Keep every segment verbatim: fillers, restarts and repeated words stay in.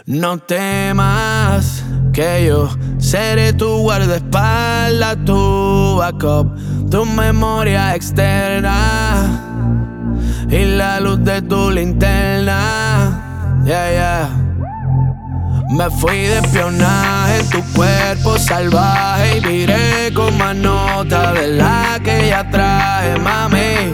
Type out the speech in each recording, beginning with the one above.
No temas que yo seré tu guardaespaldas, tu backup, tu memoria externa y la luz de tu linterna. Yeah, yeah. Me fui de espionaje, tu cuerpo salvaje, y viré con más nota de la que ya traje, mami.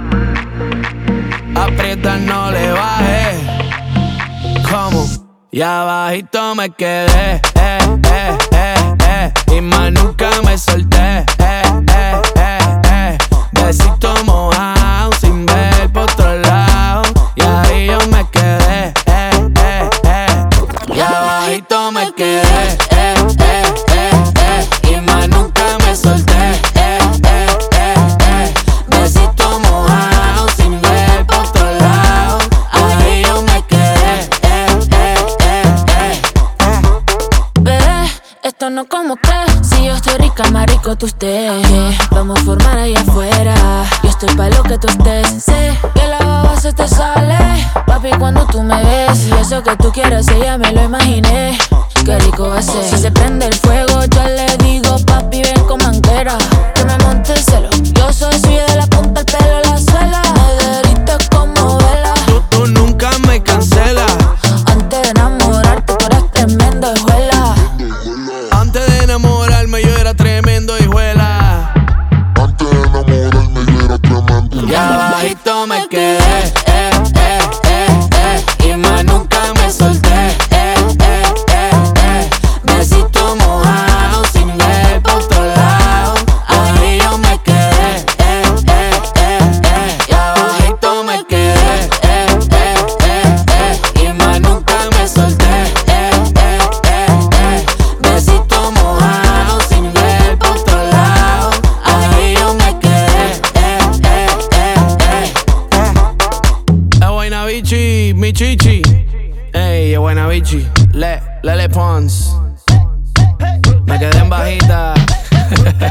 Aprieta, no le baje. ¿Cómo? Y abajito me quedé, eh, eh, eh, eh, y más nunca me solté, eh, eh, eh, eh. Besito mojado sin ver por otro lado, y ahí yo me quedé, eh, eh, eh. Y abajito me quedé, eh, eh, eh, eh, y más nunca me solté, eh, eh, eh, eh. Besito mojado sin ver por otro lado, ahí yo me quedé, eh, eh, eh, eh. Bebé, esto no como que si yo estoy rica, más rico tú estés. Yeah, vamos a formar allá afuera, yo estoy pa' lo que tú estés. Sé que la baba se te sale, papi, cuando tú me ves. Y eso que tú quieras, ya me lo imaginé. Qué rico va a ser. Si se prende el fuego, yo le digo, papi, ven con manguera, que me monte el celo. Yo soy suya de la punta al pelo, la suela. Me derrites como vela. Tú, tú nunca me cancelas. Antes de enamorarte, tú eras tremendo hijuela. Antes de enamorarme yo era tremendo hijuela. Antes de enamorarme yo era tremendo. Y abajito me quedé, eh, eh, eh, eh, y más nunca me solté, eh, eh, eh, eh. Besito mojado sin ver por otro lado, ahí yo me quedé, eh, eh, eh, eh. Y abajito me quedé, eh, eh, eh, eh, y más nunca me solté, eh, eh, eh, eh. Besito mojado sin ver por otro lado, ahí yo me quedé, eh, eh, eh, eh. Es Guaynabichi, mi chichi. Ey, es Guaynabichi, le, Lele Pons. Me quedé en bajita.